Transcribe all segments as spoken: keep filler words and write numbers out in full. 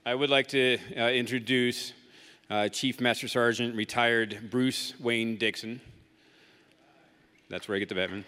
I would like to uh, introduce uh, Chief Master Sergeant retired Bruce Wayne Dixon. That's where I get the veteran.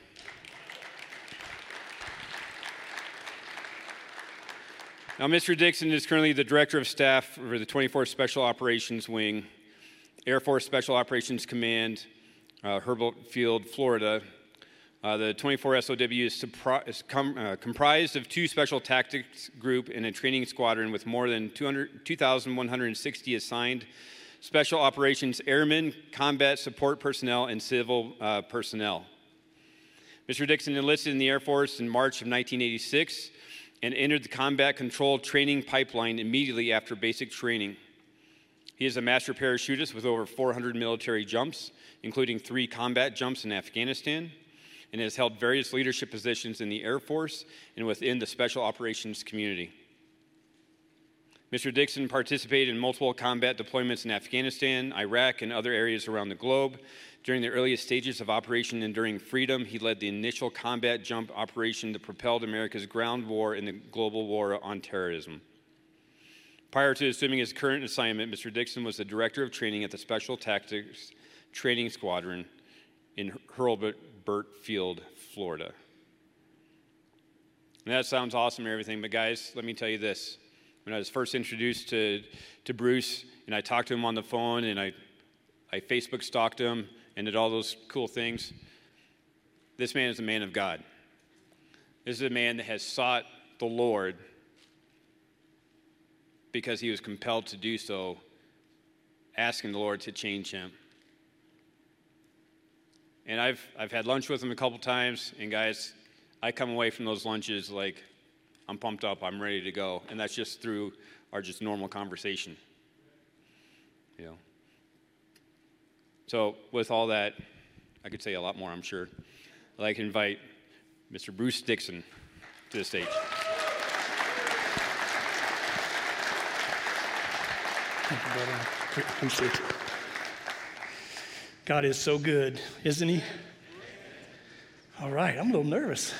Now, Mister Dixon is currently the Director of Staff for the twenty-fourth Special Operations Wing, Air Force Special Operations Command, uh, Hurlburt Field, Florida. Uh, the twenty-four S O W is, supri- is com- uh, comprised of two Special Tactics Group and a training squadron with more than two thousand one hundred sixty assigned Special Operations Airmen, combat support personnel, and civil uh, personnel. Mister Dixon enlisted in the Air Force in March of nineteen eighty-six and entered the combat control training pipeline immediately after basic training. He is a master parachutist with over four hundred military jumps, including three combat jumps in Afghanistan, and has held various leadership positions in the Air Force and within the Special Operations community. Mister Dixon participated in multiple combat deployments in Afghanistan, Iraq, and other areas around the globe. During the earliest stages of Operation Enduring Freedom, he led the initial combat jump operation that propelled America's ground war in the global war on terrorism. Prior to assuming his current assignment, Mister Dixon was the Director of Training at the Special Tactics Training Squadron in Hurlburt Field, Florida. And that sounds awesome and everything, but guys, let me tell you this. When I was first introduced to, to Bruce, and I talked to him on the phone, and I, I Facebook stalked him, and did all those cool things, this man is a man of God. This is a man that has sought the Lord because he was compelled to do so, asking the Lord to change him. And I've I've had lunch with him a couple times, and guys, I come away from those lunches like I'm pumped up, I'm ready to go, and that's just through our just normal conversation. You know. So with all that, I could say a lot more, I'm sure. I'd like to invite Mister Bruce Dixon to the stage. Thank you, brother. Appreciate it. God is so good, isn't he? All right, I'm a little nervous.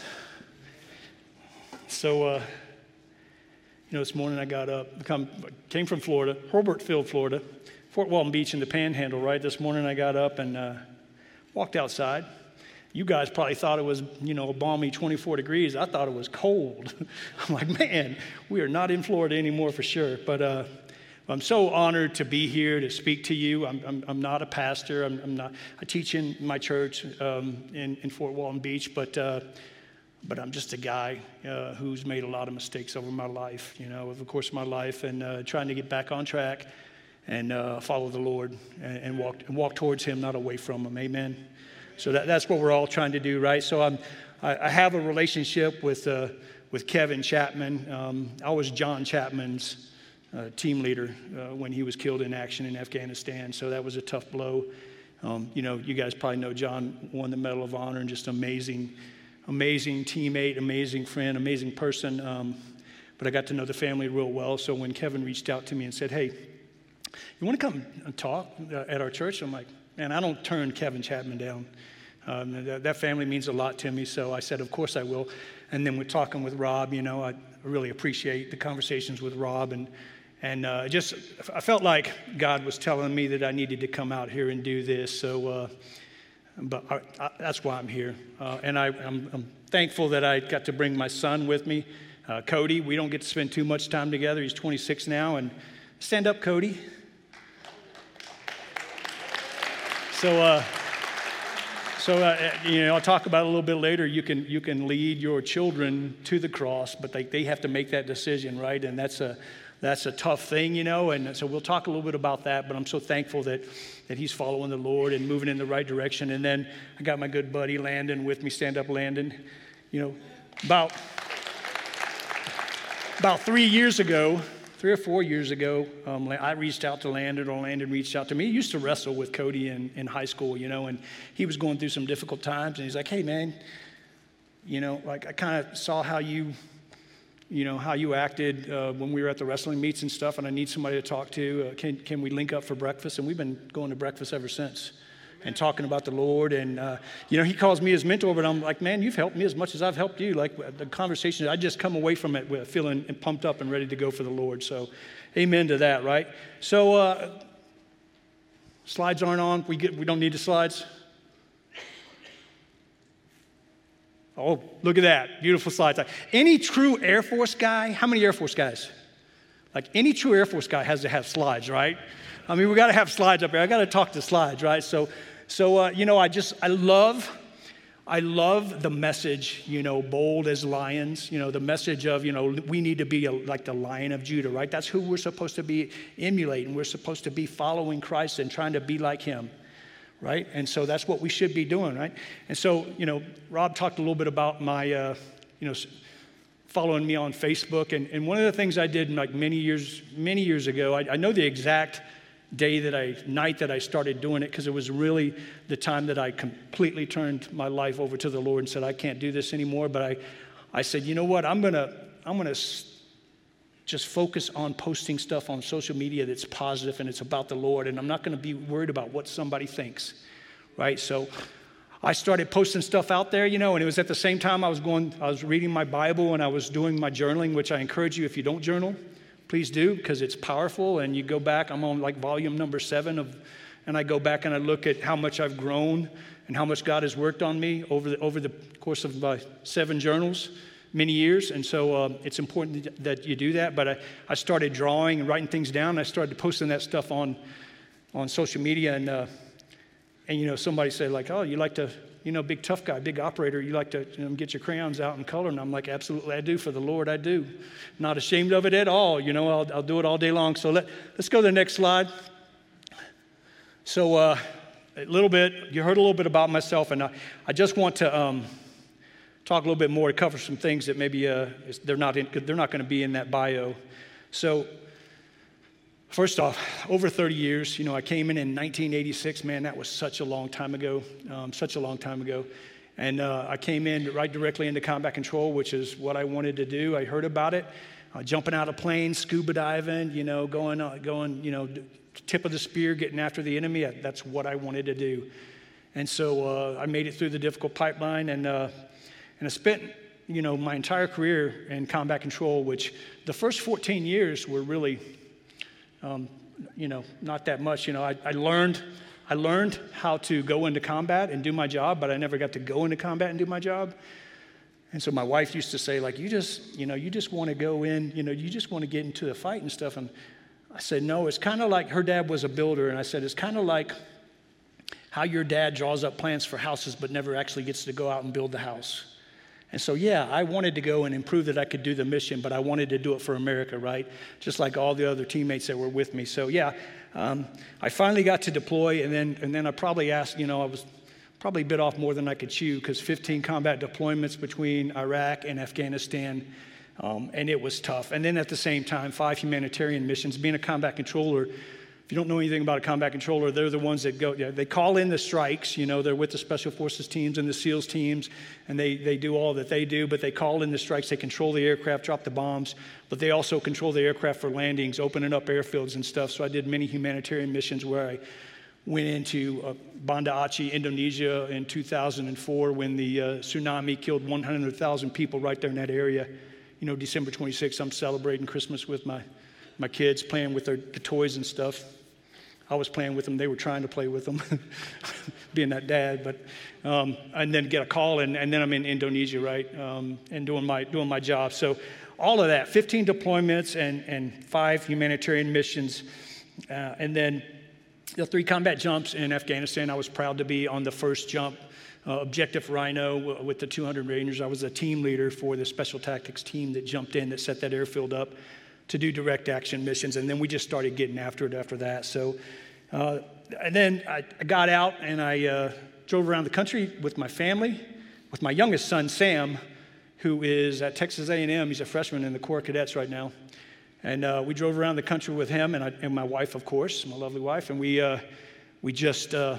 So, uh, you know, this morning I got up, come, came from Florida, Hurlburt Field, Florida, Fort Walton Beach in the Panhandle, right? This morning I got up and uh, walked outside. You guys probably thought it was, you know, a balmy twenty-four degrees. I thought it was cold. I'm like, man, we are not in Florida anymore for sure. But uh, I'm so honored to be here to speak to you. I'm, I'm, I'm not a pastor. I'm, I'm not. I teach in my church um, in, in Fort Walton Beach, but uh, but I'm just a guy uh, who's made a lot of mistakes over my life, you know, over the course of my life, and uh, trying to get back on track and uh, follow the Lord and, and walk and walk towards Him, not away from Him. Amen. So that, that's what we're all trying to do, right? So I'm, I, I have a relationship with uh, with Kevin Chapman. Um, I was John Chapman's uh, team leader uh, when he was killed in action in Afghanistan. So that was a tough blow. Um, you know, you guys probably know John won the Medal of Honor, and just amazing, amazing teammate, amazing friend, amazing person. Um, but I got to know the family real well. So when Kevin reached out to me and said, "Hey, you want to come and talk at our church?" I'm like, man, I don't turn Kevin Chapman down. Um, that, that family means a lot to me, so I said, of course I will. And then we're talking with Rob, you know, I really appreciate the conversations with Rob, and and uh, just, I felt like God was telling me that I needed to come out here and do this, so, uh, but I, I, that's why I'm here. Uh, and I, I'm, I'm thankful that I got to bring my son with me, uh, Cody. We don't get to spend too much time together. He's twenty-six now, and stand up, Cody. So, uh, so uh, you know, I'll talk about it a little bit later. You can you can lead your children to the cross, but they, they have to make that decision, right? And that's a that's a tough thing, you know. And so we'll talk a little bit about that. But I'm so thankful that that he's following the Lord and moving in the right direction. And then I got my good buddy Landon with me. Stand up, Landon. You know, about about three years ago. Three or four years ago, um, I reached out to Landon, or Landon reached out to me. He used to wrestle with Cody in, in high school, you know, and he was going through some difficult times. And he's like, "Hey, man, you know, like I kind of saw how you, you know, how you acted uh, when we were at the wrestling meets and stuff, and I need somebody to talk to. Uh, can can we link up for breakfast?" And we've been going to breakfast ever since. and talking about the Lord. And, uh, you know, he calls me his mentor, but I'm like, man, you've helped me as much as I've helped you. Like the conversation, I just come away from it with feeling pumped up and ready to go for the Lord. So amen to that, right? So uh, slides aren't on. We get, we don't need the slides. Oh, look at that. Beautiful slides. Any true Air Force guy, how many Air Force guys? Like any true Air Force guy has to have slides, right? I mean, we got to have slides up here. I got to talk to slides, right? So, so uh, you know, I just, I love, I love the message, you know, bold as lions, you know, the message of, you know, we need to be a, like the Lion of Judah, right? That's who we're supposed to be emulating. We're supposed to be following Christ and trying to be like him. Right? And so that's what we should be doing, right? And so, you know, Rob talked a little bit about my, uh, you know, following me on Facebook. And, and one of the things I did like many years, many years ago, I, I know the exact day that I, night that I started doing it, because it was really the time that I completely turned my life over to the Lord and said, I can't do this anymore. But I, I said, you know what? I'm going to, I'm going to just focus on posting stuff on social media that's positive and it's about the Lord, and I'm not going to be worried about what somebody thinks, right? So I started posting stuff out there, you know, and it was at the same time I was going, I was reading my Bible and I was doing my journaling, which I encourage you, if you don't journal, please do, because it's powerful. And you go back, I'm on like volume number seven of, and I go back and I look at how much I've grown and how much God has worked on me over the, over the course of my seven journals. Many years, and so uh, it's important that you do that. But I, I started drawing and writing things down. And I started posting that stuff on on social media, and uh, and you know, somebody said like, "Oh, you like to, you know, big tough guy, big operator. You like to, you know, get your crayons out and color." And I'm like, "Absolutely, I do. For the Lord, I do. Not ashamed of it at all. You know, I'll, I'll do it all day long." So let let's go to the next slide. So uh, a little bit, you heard a little bit about myself, and I, I just want to. Um, talk a little bit more to cover some things that maybe uh, they're not in, they're not going to be in that bio. So first off, over thirty years, you know, I came in in nineteen eighty-six. Man, that was such a long time ago, um, such a long time ago. And uh, I came in right directly into combat control, which is what I wanted to do. I heard about it, uh, jumping out of planes, scuba diving, you know, going, uh, going, you know, tip of the spear, getting after the enemy. That's what I wanted to do. And so uh, I made it through the difficult pipeline, and uh, And I spent, you know, my entire career in combat control, which the first fourteen years were really, um, you know, not that much. You know, I, I learned, I learned how to go into combat and do my job, but I never got to go into combat and do my job. And so my wife used to say, like, you just, you know, you just want to go in, you know, you just want to get into a fight and stuff. And I said, no, it's kind of like, her dad was a builder, and I said, it's kind of like how your dad draws up plans for houses but never actually gets to go out and build the house. And so, yeah, I wanted to go and improve that I could do the mission, but I wanted to do it for America, right? Just like all the other teammates that were with me. So, yeah, um, I finally got to deploy, and then and then I probably asked, you know, I was probably bit off more than I could chew, because fifteen combat deployments between Iraq and Afghanistan, um, and it was tough. And then at the same time, five humanitarian missions. Being a combat controller, if you don't know anything about a combat controller, they're the ones that go, you know, they call in the strikes, you know, they're with the Special Forces teams and the SEALs teams, and they, they do all that they do, but they call in the strikes, they control the aircraft, drop the bombs, but they also control the aircraft for landings, opening up airfields and stuff. So I did many humanitarian missions where I went into uh, Banda Aceh, Indonesia in two thousand four when the uh, tsunami killed one hundred thousand people right there in that area. You know, December twenty-sixth, I'm celebrating Christmas with my my kids, playing with their the toys and stuff. I was playing with them. They were trying to play with them, being that dad. But um, and then get a call, and, and then I'm in Indonesia, right, um, and doing my doing my job. So all of that, fifteen deployments and and five humanitarian missions, uh, and then the three combat jumps in Afghanistan. I was proud to be on the first jump, uh, Objective Rhino, with the two hundred Rangers. I was a team leader for the special tactics team that jumped in, that set that airfield up to do direct action missions, and then we just started getting after it after that. So, uh, and then I, I got out and I uh, drove around the country with my family, with my youngest son, Sam, who is at Texas A and M. He's a freshman in the Corps of Cadets right now. And uh, we drove around the country with him and, I, and my wife, of course, my lovely wife, and we uh, we just uh,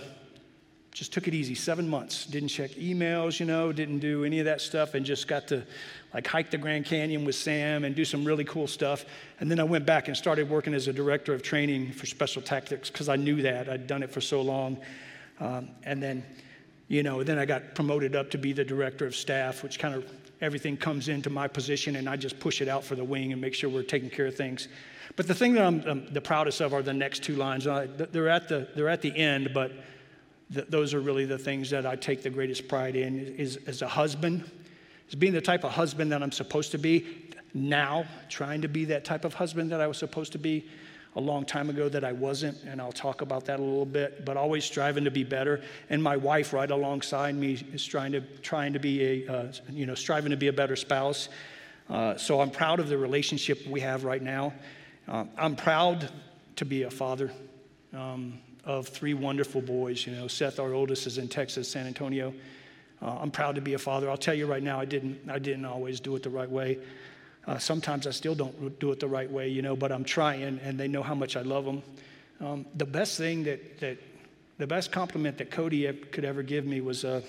just took it easy, seven months. Didn't check emails, you know, didn't do any of that stuff, and just got to like hike the Grand Canyon with Sam and do some really cool stuff. And then I went back and started working as a director of training for special tactics because I knew that. I'd done it for so long. Um, and then, you know, then I got promoted up to be the director of staff, which kind of everything comes into my position, and I just push it out for the wing and make sure we're taking care of things. But the thing that I'm um, the proudest of are the next two lines. Uh, they're at the they're at the end, but th- those are really the things that I take the greatest pride in. Is as a husband, is being the type of husband that I'm supposed to be now, trying to be that type of husband that I was supposed to be a long time ago that I wasn't, and I'll talk about that a little bit. But always striving to be better, and my wife right alongside me is trying to trying to be a uh, you know striving to be a better spouse. Uh, so I'm proud of the relationship we have right now. Uh, I'm proud to be a father um, of three wonderful boys. You know, Seth, our oldest, is in Texas, San Antonio. Uh, I'm proud to be a father. I'll tell you right now, I didn't I didn't always do it the right way. Uh, sometimes I still don't do it the right way, you know, but I'm trying, and they know how much I love them. Um, the best thing that, that, the best compliment that Cody could ever give me was, uh,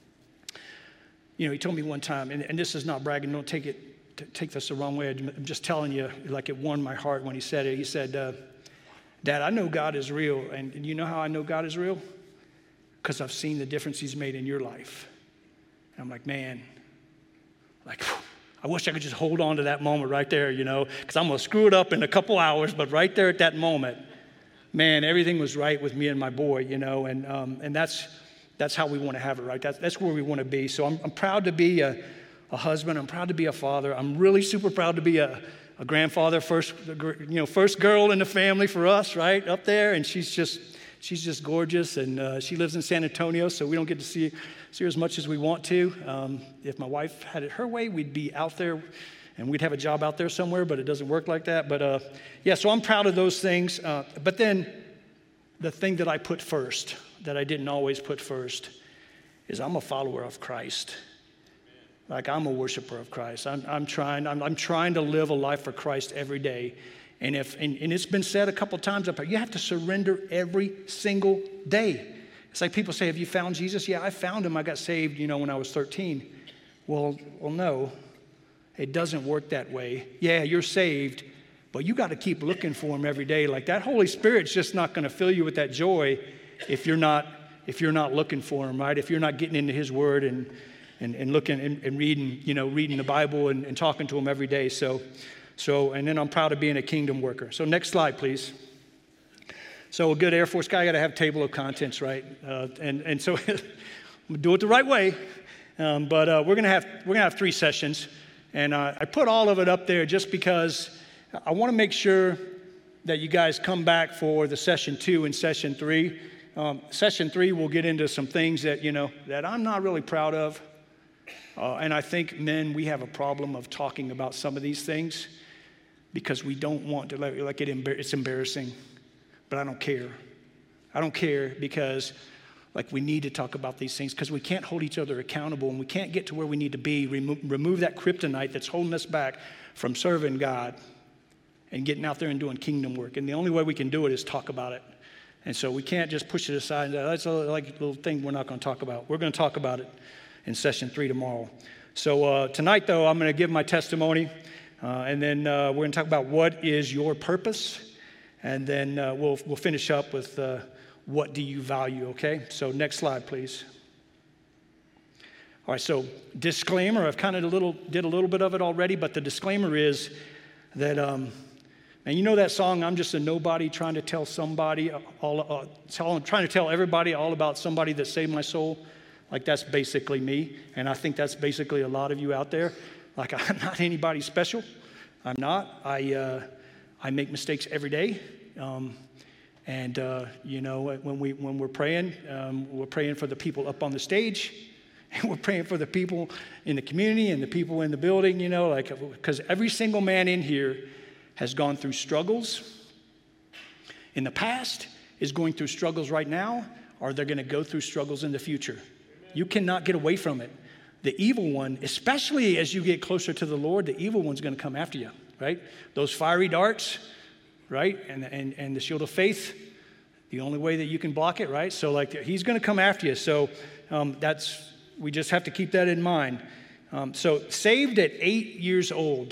you know, he told me one time, and, and this is not bragging, don't take it, take this the wrong way. I'm just telling you, like it warmed my heart when he said it. He said, uh, Dad, I know God is real, and, and you know how I know God is real? Because I've seen the difference he's made in your life. And I'm like, man, like, I wish I could just hold on to that moment right there, you know, because I'm going to screw it up in a couple hours, but right there at that moment, man, everything was right with me and my boy, you know, and um, and that's that's how we want to have it, right? That's, that's where we want to be. So I'm, I'm proud to be a, a husband. I'm proud to be a father. I'm really super proud to be a, a grandfather, first, you know, first girl in the family for us, right, up there, and she's just she's just gorgeous, and uh, she lives in San Antonio, so we don't get to see see her as much as we want to. Um, if my wife had it her way, we'd be out there, and we'd have a job out there somewhere, but it doesn't work like that. But, uh, yeah, so I'm proud of those things. Uh, but then the thing that I put first, that I didn't always put first, is I'm a follower of Christ. Like, I'm a worshiper of Christ. I'm, I'm trying I'm, I'm trying to live a life for Christ every day. And, if, and, and it's been said a couple times up here, you have to surrender every single day. It's like people say, have you found Jesus? Yeah, I found him. I got saved, you know, when I was thirteen. Well, well, no, it doesn't work that way. Yeah, you're saved, but you got to keep looking for him every day. Like, that Holy Spirit's just not going to fill you with that joy if you're not if you're not looking for him, right? If you're not getting into his word and and, and looking and, and reading, you know, reading the Bible and, and talking to him every day. So, so, and then I'm proud of being a kingdom worker. So next slide, please. So a good Air Force guy got to have table of contents, right? Uh, and and so do it the right way. Um, but uh, we're gonna have we're gonna have three sessions, and uh, I put all of it up there just because I want to make sure that you guys come back for the session two and session three. Um, session three, we'll get into some things that you know that I'm not really proud of, uh, and I think men we have a problem of talking about some of these things because we don't want to let, like it. It's embarrassing. But I don't care. I don't care because, like, we need to talk about these things because we can't hold each other accountable and we can't get to where we need to be. Remo- remove that kryptonite that's holding us back from serving God and getting out there and doing kingdom work. And the only way we can do it is talk about it. And so we can't just push it aside and say, that's a like, little thing we're not going to talk about. We're going to talk about it in session three tomorrow. So uh, tonight, though, I'm going to give my testimony, uh, and then uh, we're going to talk about what is your purpose. And then uh, we'll we'll finish up with uh, what do you value, okay? So next slide, please. All right, so disclaimer, I've kind of a little, did a little bit of it already, but the disclaimer is that, um, and you know that song, I'm just a nobody trying to tell somebody, all, uh, tell, trying to tell everybody all about somebody that saved my soul? Like, that's basically me, and I think that's basically a lot of you out there. Like, I'm not anybody special. I'm not. I... Uh, I make mistakes every day, um, and uh, you know when we when we're praying, um, we're praying for the people up on the stage, and we're praying for the people in the community and the people in the building. You know, like because every single man in here has gone through struggles in the past, is going through struggles right now, or they're going to go through struggles in the future. You cannot get away from it. The evil one, especially as you get closer to the Lord, the evil one's going to come after you. Right? Those fiery darts, right? And, and and the shield of faith, the only way that you can block it, right? So like he's going to come after you. So um, that's, we just have to keep that in mind. Um, so saved at eight years old.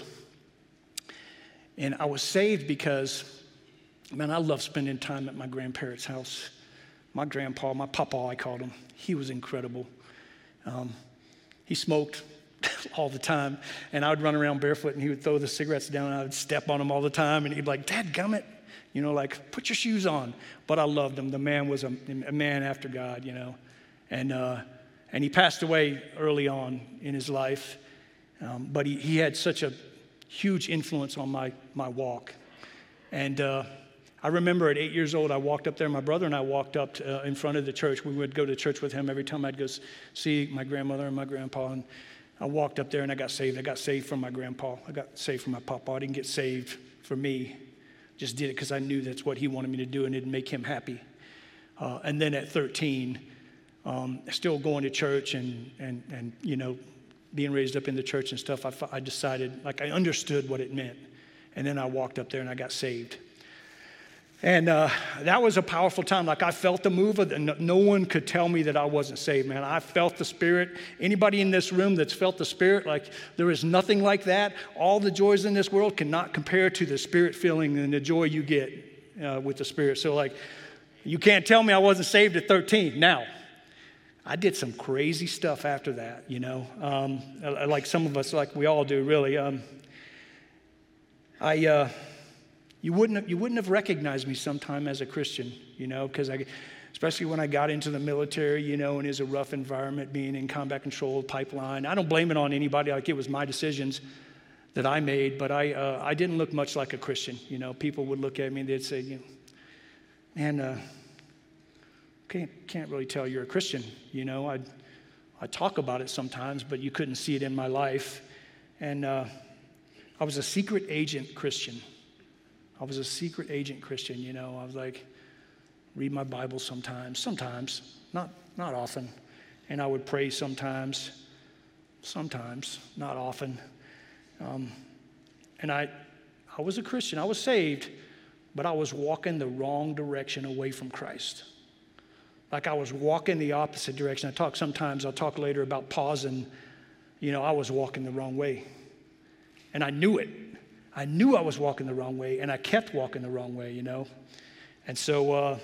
And I was saved because, man, I love spending time at my grandparents' house. my grandpa, my papa, I called him, he was incredible. Um, he smoked all the time, and I would run around barefoot, and he would throw the cigarettes down, and I would step on them all the time, and he'd be like, "Dadgummit," you know, like, "put your shoes on." But I loved him. The man was a, a man after God, you know. And uh, and he passed away early on in his life, um, but he, he had such a huge influence on my, my walk. And uh, I remember at eight years old, I walked up there. My brother and I walked up to, uh, in front of the church. We would go to church with him every time I'd go see my grandmother and my grandpa. And I walked up there and I got saved. I got saved from my grandpa. I got saved from my papa. I didn't get saved for me. Just did it because I knew that's what he wanted me to do and it'd make him happy. Uh, and then at thirteen, um, still going to church and, and, and, you know, being raised up in the church and stuff, I, I decided, like I understood what it meant. And then I walked up there and I got saved. And uh, that was a powerful time. Like I felt the move of the, no, no one could tell me that I wasn't saved, man. I felt the Spirit. Anybody in this room that's felt the Spirit, like there is nothing like that. All the joys in this world cannot compare to the Spirit feeling and the joy you get uh, with the Spirit. So like, you can't tell me I wasn't saved at thirteen. Now, I did some crazy stuff after that, you know, um, like some of us, like we all do, really. Um, I... Uh, You wouldn't have, you wouldn't have recognized me sometime as a Christian, you know, because I, especially when I got into the military, you know, and it was a rough environment being in combat control pipeline. I don't blame it on anybody. Like it was my decisions that I made, but I uh, I didn't look much like a Christian. You know, people would look at me and they'd say, you know, man, uh, can't can't really tell you're a Christian. You know, I I talk about it sometimes, but you couldn't see it in my life, and uh, I was a secret agent Christian. I was a secret agent Christian, you know. I was like, read my Bible sometimes, sometimes, not not often. And I would pray sometimes, sometimes, not often. Um, and I, I was a Christian. I was saved, but I was walking the wrong direction away from Christ. Like I was walking the opposite direction. I talk sometimes, I'll talk later about pausing. You know, I was walking the wrong way. And I knew it. I knew I was walking the wrong way, and I kept walking the wrong way, you know. And so uh,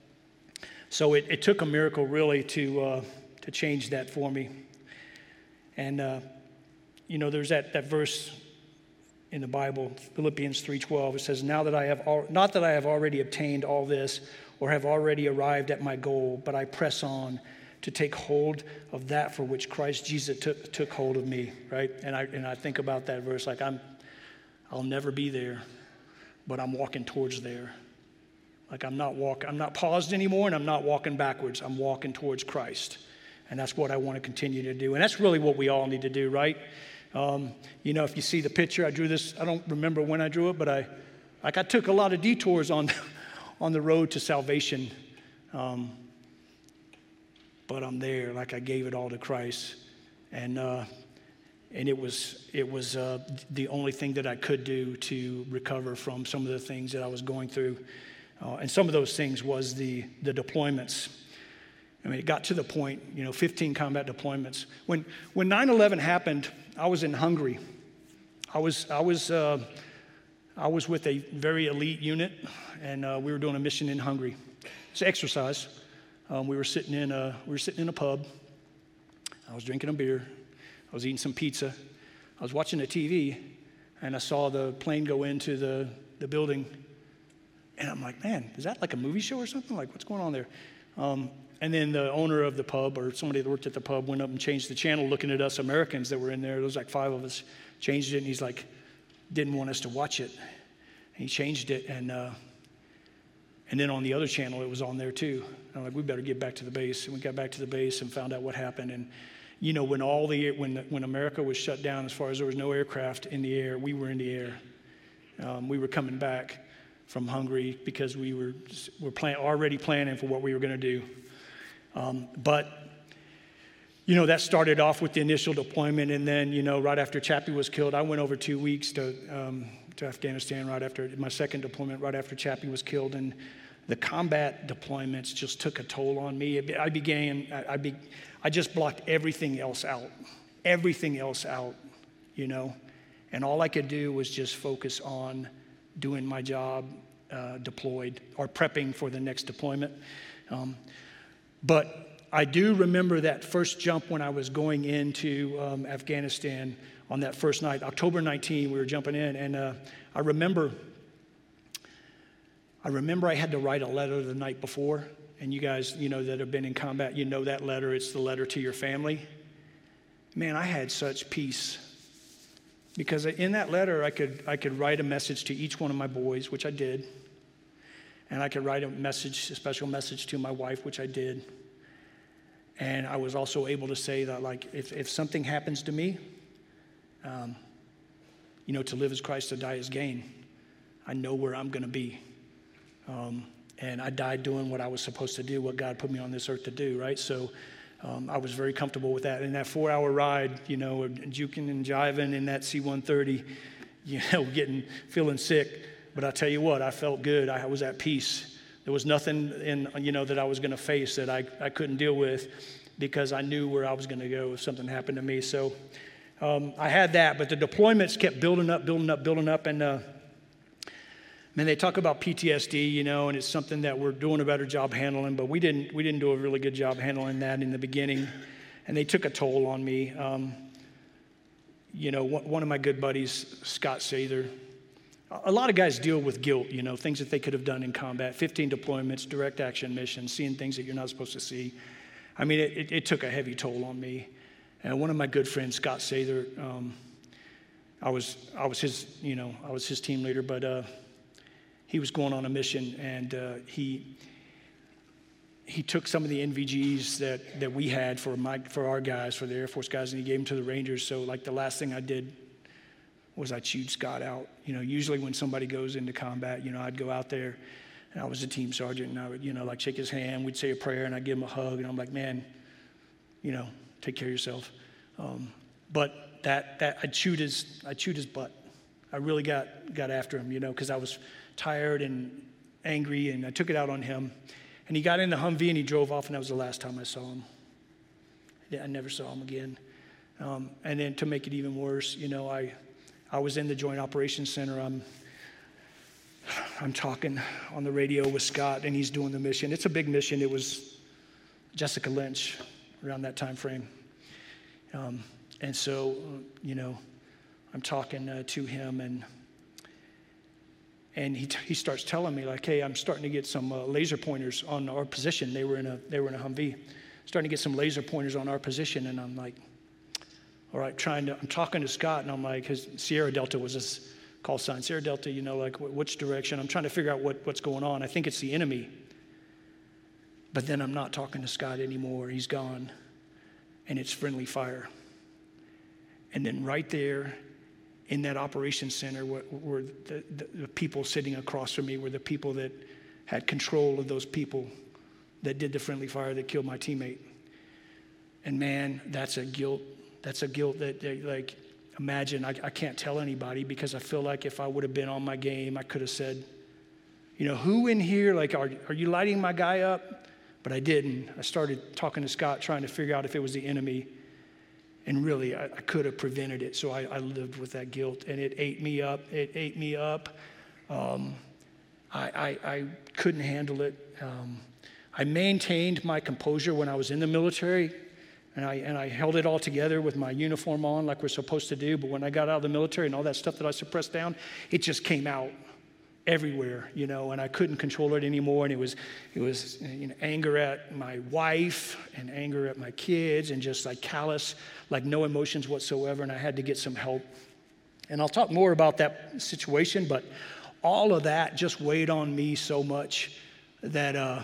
so it, it took a miracle, really, to uh, to change that for me. And, uh, you know, there's that, that verse in the Bible, Philippians three twelve. It says, Now that I have al- not that I have already obtained all this or have already arrived at my goal, but I press on to take hold of that for which Christ Jesus took, took hold of me, right? And I and I think about that verse like I'm, I'll never be there, but I'm walking towards there. Like I'm not walk, I'm not paused anymore, and I'm not walking backwards. I'm walking towards Christ, and that's what I want to continue to do. And that's really what we all need to do, right? Um, you know, if you see the picture, I drew this. I don't remember when I drew it, but I, like, I took a lot of detours on, on the road to salvation. Um, but I'm there, like I gave it all to Christ, and. Uh, And it was it was uh, the only thing that I could do to recover from some of the things that I was going through. Uh, and some of those things was the the deployments. I mean, it got to the point, you know, fifteen combat deployments. When when nine eleven happened, I was in Hungary. I was I was uh, I was with a very elite unit, and uh, we were doing a mission in Hungary. It's an exercise. Um, we were sitting in a we were sitting in a pub. I was drinking a beer. I was eating some pizza. I was watching the T V, and I saw the plane go into the, the building. And I'm like, man, is that like a movie show or something? Like, what's going on there? Um, and then the owner of the pub, or somebody that worked at the pub, went up and changed the channel, looking at us Americans that were in there. There was like five of us. Changed it, and he's like, didn't want us to watch it. And he changed it, and uh, and then on the other channel, it was on there too. And I'm like, we better get back to the base. And we got back to the base and found out what happened. And you know, when all the when the, when America was shut down, as far as there was no aircraft in the air, we were in the air. Um, we were coming back from Hungary because we were were plan, already planning for what we were going to do. Um, but you know, that started off with the initial deployment, and then you know, right after Chappie was killed, I went over two weeks to um, to Afghanistan. Right after my second deployment, right after Chappie was killed, and the combat deployments just took a toll on me. I began. I, I be. I just blocked everything else out, everything else out, you know, and all I could do was just focus on doing my job, uh, deployed or prepping for the next deployment. Um, But I do remember that first jump when I was going into um, Afghanistan on that first night, October nineteenth, we were jumping in, and uh, I remember, I remember I had to write a letter the night before, and you guys, you know, that have been in combat, you know that letter, it's the letter to your family. Man, I had such peace, because in that letter, I could, I could write a message to each one of my boys, which I did, and I could write a message, a special message to my wife, which I did, and I was also able to say that, like, if, if something happens to me, Um, you know, to live as Christ, to die as gain. I know where I'm going to be. Um, and I died doing what I was supposed to do, what God put me on this earth to do, right? So um, I was very comfortable with that. And that four-hour ride, you know, juking and jiving in that C one thirty, you know, getting, feeling sick. But I tell you what, I felt good. I was at peace. There was nothing in, you know, that I was going to face that I, I couldn't deal with, because I knew where I was going to go if something happened to me. So Um, I had that, but the deployments kept building up, building up, building up. And, uh, man, they talk about P T S D, you know, and it's something that we're doing a better job handling, but we didn't, we didn't do a really good job handling that in the beginning. And they took a toll on me. Um, you know, one, one of my good buddies, Scott Sather, a lot of guys deal with guilt, you know, things that they could have done in combat, fifteen deployments, direct action missions, seeing things that you're not supposed to see. I mean, it, it, it took a heavy toll on me. And one of my good friends, Scott Sather, um, I was I was his you know I was his team leader, but uh, he was going on a mission, and uh, he he took some of the N V Gs that, that we had for my for our guys, for the Air Force guys, and he gave them to the Rangers. So like the last thing I did was I chewed Scott out. You know, usually when somebody goes into combat, you know, I'd go out there, and I was a team sergeant, and I would you know like shake his hand, we'd say a prayer, and I'd give him a hug, and I'm like, man, you know. Take care of yourself. Um, but that that I chewed his I chewed his butt. I really got got after him, you know, because I was tired and angry, and I took it out on him. And he got in the Humvee and he drove off, and that was the last time I saw him. I never saw him again. Um, and then to make it even worse, you know, I I was in the Joint Operations Center. I'm I'm talking on the radio with Scott, and he's doing the mission. It's a big mission. It was Jessica Lynch around that time frame. Um, and so, uh, you know, I'm talking uh, to him, and and he t- he starts telling me, like, hey, I'm starting to get some uh, laser pointers on our position. They were in a they were in a Humvee, starting to get some laser pointers on our position, and I'm like, all right, trying to. I'm talking to Scott, and I'm like, his Sierra Delta was his call sign. Sierra Delta, you know, like wh- which direction? I'm trying to figure out what what's going on. I think it's the enemy. But then I'm not talking to Scott anymore. He's gone, and it's friendly fire. And then right there in that operations center were, were the, the, the people sitting across from me were the people that had control of those people that did the friendly fire that killed my teammate. And man, that's a guilt. That's a guilt that, that like, imagine, I, I can't tell anybody, because I feel like if I would have been on my game, I could have said, you know, who in here, like, are, are you lighting my guy up? But I didn't. I started talking to Scott, trying to figure out if it was the enemy. And really, I, I could have prevented it. So I, I lived with that guilt, and it ate me up. It ate me up. Um, I, I, I couldn't handle it. Um, I maintained my composure when I was in the military, and I, and I held it all together with my uniform on like we're supposed to do. But when I got out of the military and all that stuff that I suppressed down, it just came out everywhere, you know, and I couldn't control it anymore. And it was, it was, you know, anger at my wife and anger at my kids, and just like callous, like no emotions whatsoever. And I had to get some help. And I'll talk more about that situation, but all of that just weighed on me so much that uh,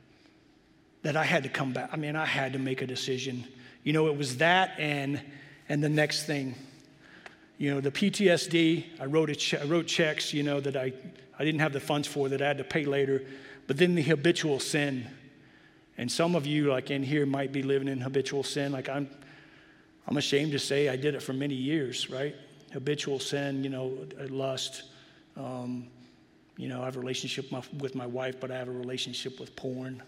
that I had to come back. I mean, I had to make a decision. You know, it was that and and the next thing. You know, the P T S D, I wrote a che- I wrote checks, you know, that I, I didn't have the funds for, that I had to pay later. But then the habitual sin. And some of you, like in here, might be living in habitual sin. Like I'm I'm ashamed to say I did it for many years, right? Habitual sin, you know, lust. Um, you know, I have a relationship with my, with my wife, but I have a relationship with porn.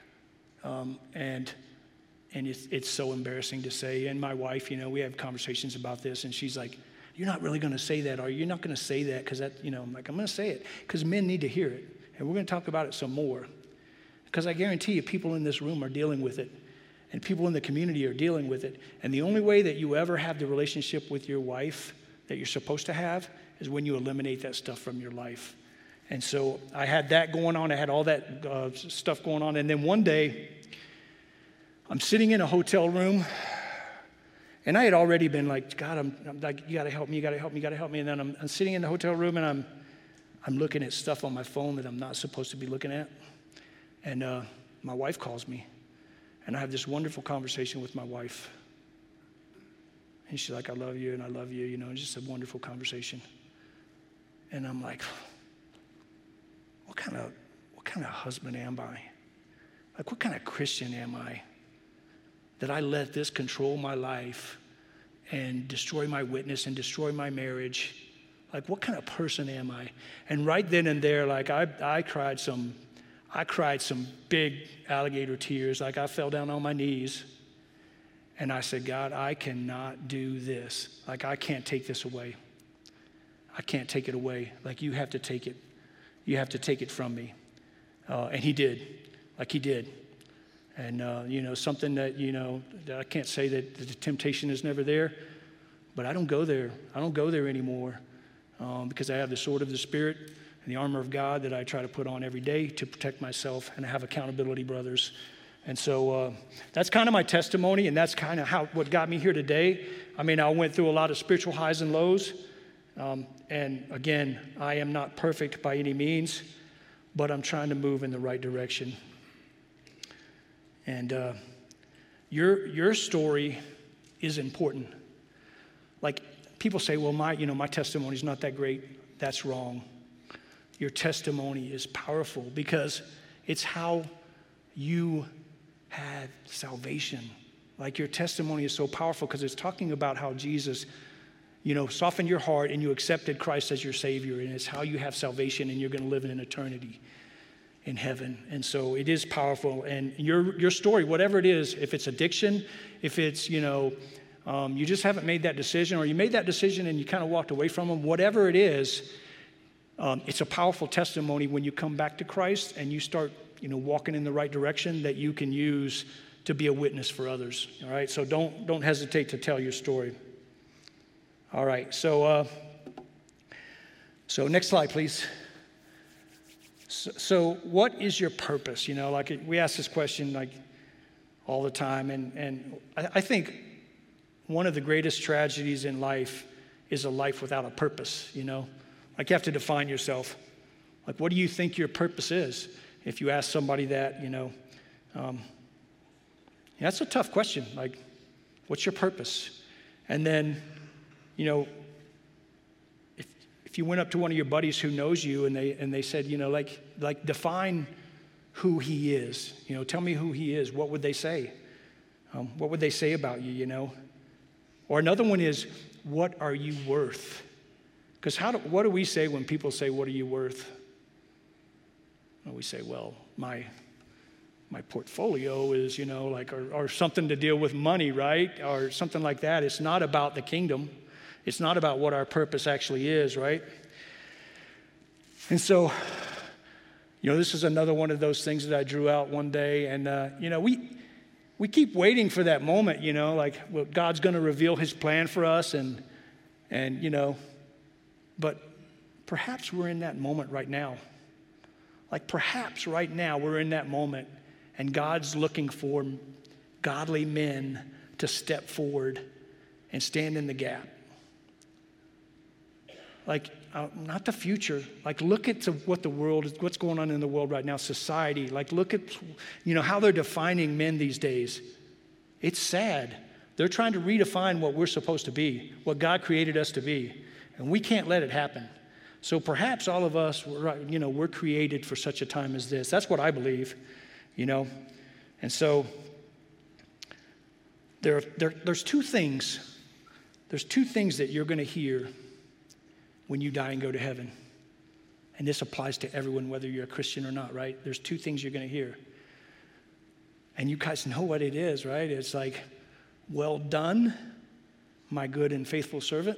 Um, and and it's, it's so embarrassing to say. And my wife, you know, we have conversations about this, and she's like, you're not really going to say that, are you? You're not going to say that because that, you know, I'm like, I'm going to say it because men need to hear it. And we're going to talk about it some more. Because I guarantee you, people in this room are dealing with it. And people in the community are dealing with it. And the only way that you ever have the relationship with your wife that you're supposed to have is when you eliminate that stuff from your life. And so I had that going on. I had all that uh, stuff going on. And then one day, I'm sitting in a hotel room. And I had already been like, God, I'm, I'm like, you got to help me, you got to help me, you got to help me. And then I'm, I'm sitting in the hotel room, and I'm I'm looking at stuff on my phone that I'm not supposed to be looking at. And uh, my wife calls me. And I have this wonderful conversation with my wife. And she's like, I love you, and I love you, you know, it's just a wonderful conversation. And I'm like, what kind of what kind of husband am I? Like, what kind of Christian am I that I let this control my life and destroy my witness and destroy my marriage? Like, what kind of person am I? And right then and there, like, I I cried some I cried some big alligator tears. Like, I fell down on my knees. And I said, God, I cannot do this. Like, I can't take this away. I can't take it away. Like, you have to take it. You have to take it from me. Uh, and he did. Like, he did. And, uh, you know, something that, you know, that I can't say that the temptation is never there, but I don't go there. I don't go there anymore um, because I have the sword of the Spirit and the armor of God that I try to put on every day to protect myself, and I have accountability brothers. And so uh, that's kind of my testimony, and that's kind of how what got me here today. I mean, I went through a lot of spiritual highs and lows, um, and again, I am not perfect by any means, but I'm trying to move in the right direction. And uh, your your story is important. Like, people say, well, my you know my testimony is not that great. That's wrong. Your testimony is powerful because it's how you had salvation. Like, your testimony is so powerful because it's talking about how Jesus, you know, softened your heart and you accepted Christ as your Savior, and it's how you have salvation and you're going to live in an eternity in heaven. And so it is powerful. And your your story, whatever it is, if it's addiction, if it's, you know, um, you just haven't made that decision, or you made that decision and you kind of walked away from them, whatever it is, um, it's a powerful testimony when you come back to Christ and you start, you know, walking in the right direction that you can use to be a witness for others. All right, so don't don't hesitate to tell your story. All right, so uh, so next slide, please. So, so what is your purpose? You know, like, we ask this question like all the time, and and I, I think one of the greatest tragedies in life is a life without a purpose. You know, like, you have to define yourself. Like, what do you think your purpose is? If you ask somebody that, you know, um, yeah, that's a tough question. Like, what's your purpose? And then, you know, if if you went up to one of your buddies who knows you and they and they said, you know, like like define who he is. You know, tell me who he is. What would they say? Um, what would they say about you? You know, or another one is, what are you worth? Because how do, what do we say when people say, what are you worth? Well, we say, well, my my portfolio is, you know, like, or, or something to deal with money, right? Or something like that. It's not about the kingdom. It's not about what our purpose actually is, right? And so, you know, this is another one of those things that I drew out one day. And, uh, you know, we we keep waiting for that moment, you know, like, well, God's going to reveal his plan for us. And, and, you know, but perhaps we're in that moment right now. Like, perhaps right now we're in that moment and God's looking for godly men to step forward and stand in the gap. Like, uh, not the future. Like, look at the, what the world is, what's going on in the world right now, society. Like, look at, you know, how they're defining men these days. It's sad. They're trying to redefine what we're supposed to be, what God created us to be. And we can't let it happen. So perhaps all of us, you know, we're created for such a time as this. That's what I believe, you know. And so there, there, there's two things. There's two things that you're going to hear when you die and go to heaven. And this applies to everyone, whether you're a Christian or not, right? There's two things you're going to hear. And you guys know what it is, right? It's like, well done, my good and faithful servant.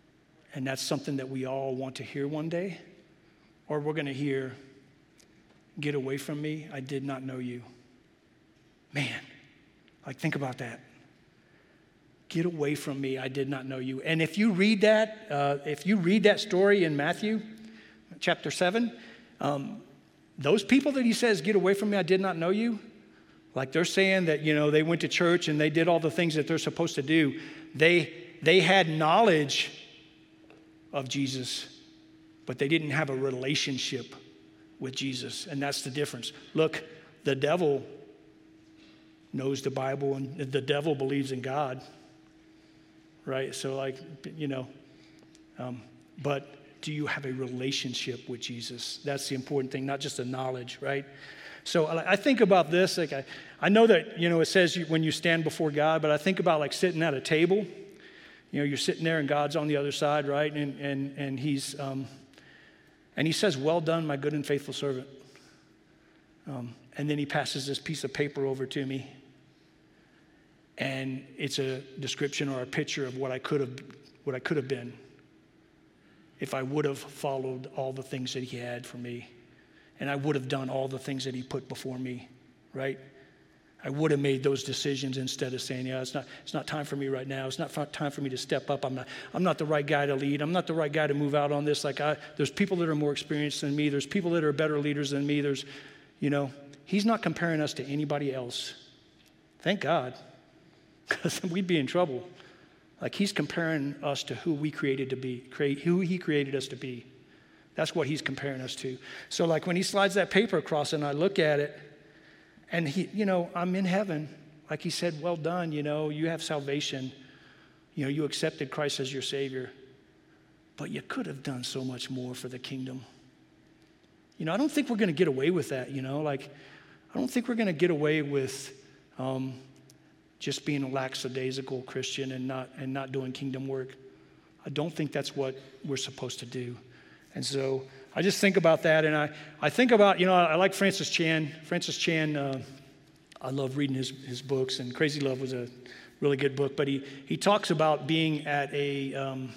And that's something that we all want to hear one day. Or we're going to hear, get away from me, I did not know you. Man, like think about that. Get away from me, I did not know you. And if you read that, uh, if you read that story in Matthew chapter seven, um, those people that he says, get away from me, I did not know you, like they're saying that, you know, they went to church and they did all the things that they're supposed to do. They, they had knowledge of Jesus, but they didn't have a relationship with Jesus. And that's the difference. Look, the devil knows the Bible and the devil believes in God. Right? So like, you know, um, but do you have a relationship with Jesus? That's the important thing, not just a knowledge, right? So I think about this, like I, I know that, you know, it says you, when you stand before God, but I think about like sitting at a table, you know, you're sitting there and God's on the other side, right? And, and, and he's, um, and he says, well done, my good and faithful servant. Um, and then he passes this piece of paper over to me. And it's a description or a picture of what I could have, what I could have been if I would have followed all the things that he had for me. And I would have done all the things that he put before me, right? I would have made those decisions instead of saying, yeah, it's not, it's not time for me right now. It's not time for me to step up. I'm not, I'm not the right guy to lead. I'm not the right guy to move out on this. Like I, there's people that are more experienced than me. There's people that are better leaders than me. There's, you know, he's not comparing us to anybody else. Thank God. Because we'd be in trouble. Like he's comparing us to who we created to be, create, who he created us to be. That's what he's comparing us to. So like when he slides that paper across and I look at it, and he, you know, I'm in heaven. Like he said, well done, you know, you have salvation. You know, you accepted Christ as your Savior. But you could have done so much more for the kingdom. You know, I don't think we're going to get away with that, you know. Like, I don't think we're going to get away with um, just being a lackadaisical Christian and not and not doing kingdom work. I don't think that's what we're supposed to do. And so I just think about that, and I, I think about, you know, I like Francis Chan. Francis Chan, uh, I love reading his, his books, and Crazy Love was a really good book, but he, he talks about being at a um,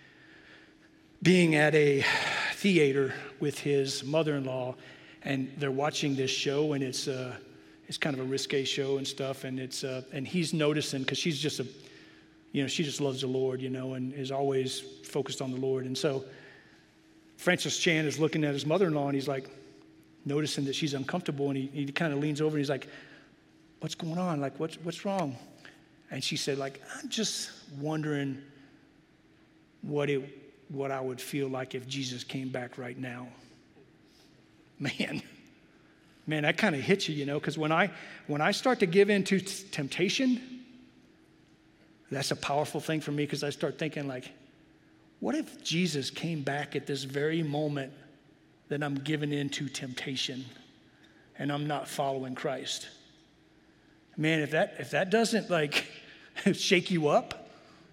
being at a theater with his mother-in-law, and they're watching this show, and it's uh, it's kind of a risque show and stuff, and it's uh, and he's noticing, because she's just a, you know, she just loves the Lord, you know, and is always focused on the Lord, and so Francis Chan is looking at his mother-in-law, and he's like noticing that she's uncomfortable, and he, he kind of leans over and he's like, what's going on? Like, what's what's wrong? And she said, like, I'm just wondering what it what I would feel like if Jesus came back right now. Man, man, that kind of hits you, you know, because when I when I start to give in to t- temptation, that's a powerful thing for me, because I start thinking like, what if Jesus came back at this very moment that I'm giving in to temptation and I'm not following Christ? Man, if that if that doesn't like shake you up,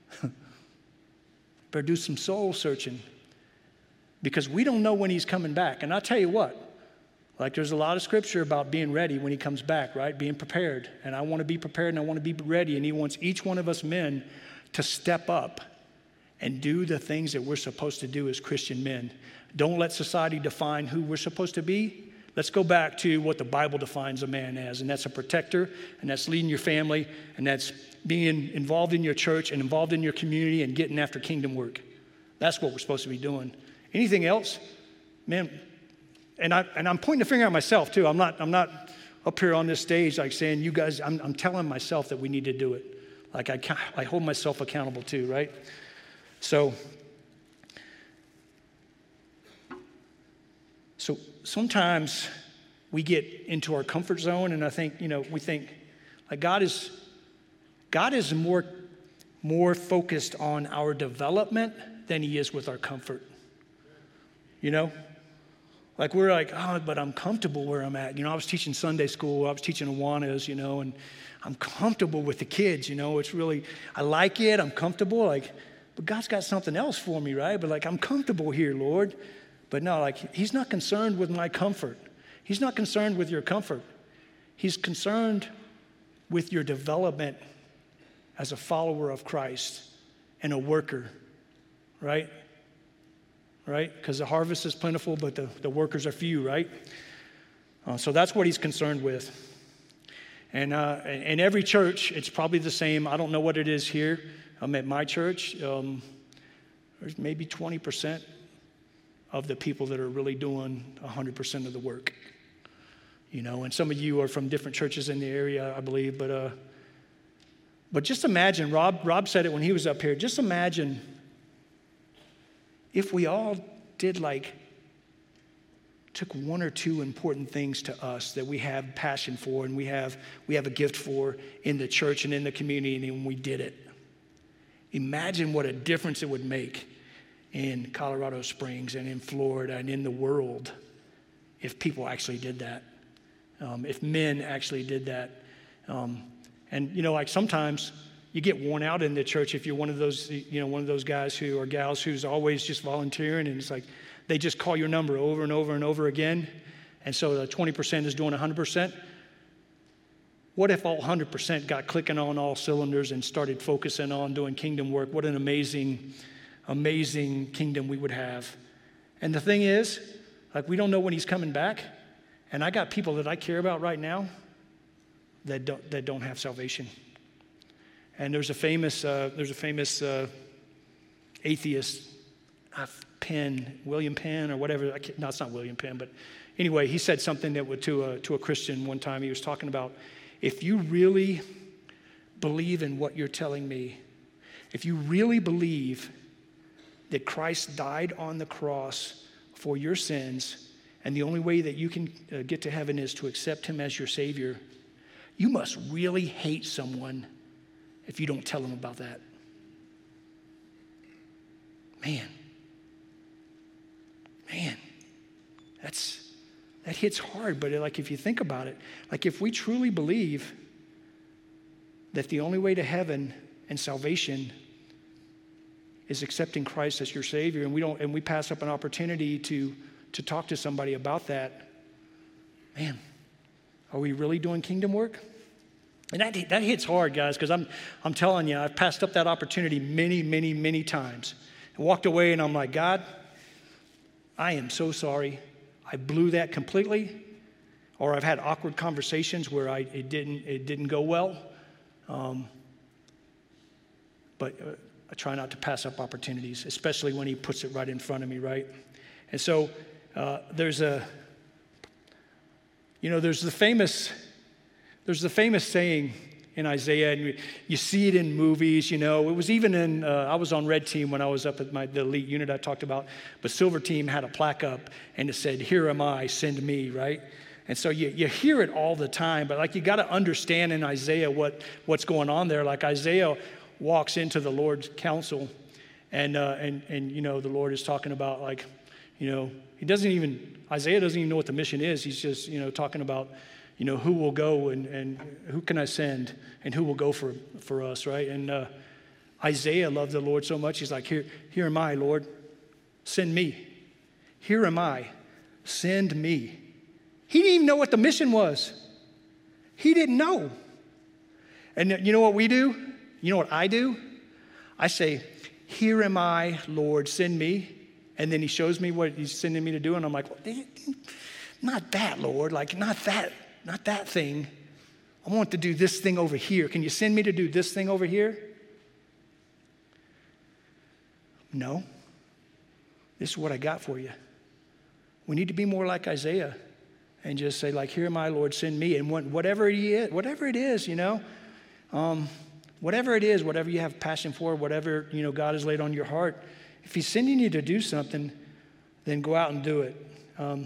better do some soul searching, because we don't know when he's coming back. And I'll tell you what, like there's a lot of scripture about being ready when he comes back, right? Being prepared. And I want to be prepared and I want to be ready. And he wants each one of us men to step up and do the things that we're supposed to do as Christian men. Don't let society define who we're supposed to be. Let's go back to what the Bible defines a man as, and that's a protector, and that's leading your family, and that's being involved in your church and involved in your community and getting after kingdom work. That's what we're supposed to be doing. Anything else, man, and, I, and I'm pointing the finger at myself too. I'm not, I'm not up here on this stage like saying, you guys, I'm, I'm telling myself that we need to do it. Like I, I hold myself accountable too, right? So, so sometimes we get into our comfort zone, and I think, you know, we think like God is, God is more, more focused on our development than he is with our comfort. You know, like we're like, oh, but I'm comfortable where I'm at. You know, I was teaching Sunday school. I was teaching Awanas, you know, and I'm comfortable with the kids. You know, it's really, I like it. I'm comfortable. Like, but God's got something else for me, right? But like, I'm comfortable here, Lord. But no, like, he's not concerned with my comfort. He's not concerned with your comfort. He's concerned with your development as a follower of Christ and a worker, right? Right? Because the harvest is plentiful, but the, the workers are few, right? Uh, so that's what he's concerned with. And uh, in every church, it's probably the same. I don't know what it is here. Um, at my church, um, there's maybe twenty percent of the people that are really doing one hundred percent of the work. You know, and some of you are from different churches in the area, I believe. But uh, but just imagine, Rob, Rob said it when he was up here, just imagine if we all did like, took one or two important things to us that we have passion for and we have we have a gift for in the church and in the community, and we did it. Imagine what a difference it would make in Colorado Springs and in Florida and in the world if people actually did that, um, if men actually did that. Um, and, you know, like sometimes you get worn out in the church if you're one of those, you know, one of those guys who or gals who's always just volunteering, and it's like they just call your number over and over and over again. And so the twenty percent is doing one hundred percent. What if all one hundred percent got clicking on all cylinders and started focusing on doing kingdom work? What an amazing, amazing kingdom we would have. And the thing is, like, we don't know when he's coming back. And I got people that I care about right now that don't, that don't have salvation. And there's a famous, uh, there's a famous uh, atheist, uh, Penn, William Penn or whatever. I can't, no, it's not William Penn, but anyway, he said something that would, to a to a Christian one time. He was talking about, if you really believe in what you're telling me, if you really believe that Christ died on the cross for your sins, and the only way that you can uh, get to heaven is to accept him as your Savior, you must really hate someone if you don't tell them about that. Man. Man, that's, that hits hard, but like if you think about it, like if we truly believe that the only way to heaven and salvation is accepting Christ as your Savior, and we don't, and we pass up an opportunity to, to talk to somebody about that, man, are we really doing kingdom work? And that, that hits hard, guys, because I'm, I'm telling you, I've passed up that opportunity many, many, many times. I walked away and I'm like, God, I am so sorry. I blew that completely. Or I've had awkward conversations where I, it, didn't, it didn't go well. Um, but uh, I try not to pass up opportunities, especially when he puts it right in front of me, right? And so uh, there's a, you know, there's the famous, there's the famous saying in Isaiah, and you see it in movies, you know. It was even in, uh, I was on Red Team when I was up at my, the elite unit I talked about, but Silver Team had a plaque up, and it said, "Here am I, send me," right? And so you, you hear it all the time, but like you got to understand in Isaiah what, what's going on there. Like Isaiah walks into the Lord's council, and, uh, and, and, you know, the Lord is talking about, like, you know, he doesn't even, Isaiah doesn't even know what the mission is. He's just, you know, talking about, you know, who will go and, and who can I send and who will go for, for us, right? And uh, Isaiah loved the Lord so much, he's like, here, here am I, Lord, send me. Here am I, send me. He didn't even know what the mission was. He didn't know. And you know what we do? You know what I do? I say, here am I, Lord, send me. And then he shows me what he's sending me to do, and I'm like, well, not that, Lord, like not that. Not that thing. I want to do this thing over here. Can you send me to do this thing over here? No. This is what I got for you. We need to be more like Isaiah and just say, like, here am I, Lord, send me. And whatever it is, whatever it is, you know, um, whatever it is, whatever you have passion for, whatever, you know, God has laid on your heart, if he's sending you to do something, then go out and do it. Um,